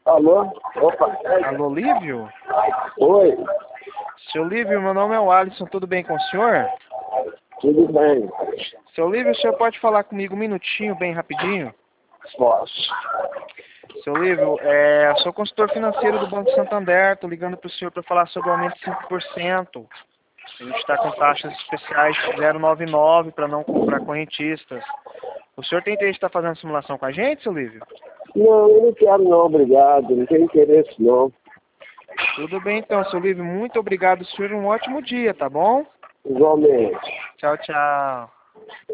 Alô? Opa. Alô, Lívio? Oi, Seu Lívio, meu nome é o Alisson, tudo bem com o senhor? tudo bem? Seu Lívio, o senhor pode falar comigo um minutinho, bem rapidinho? Posso. Seu Lívio, sou consultor financeiro do Banco Santander, estou ligando para o senhor para falar sobre o aumento de 5%. A gente está com taxas especiais de 0,99 para não comprar correntistas. O senhor tem interesse de estar fazendo simulação com a gente, seu Lívio? Não, eu não quero não, obrigado. Não tenho interesse não. Tudo bem então, seu Lívio. Muito obrigado, senhor. Um ótimo dia, tá bom? Igualmente. Tchau, tchau.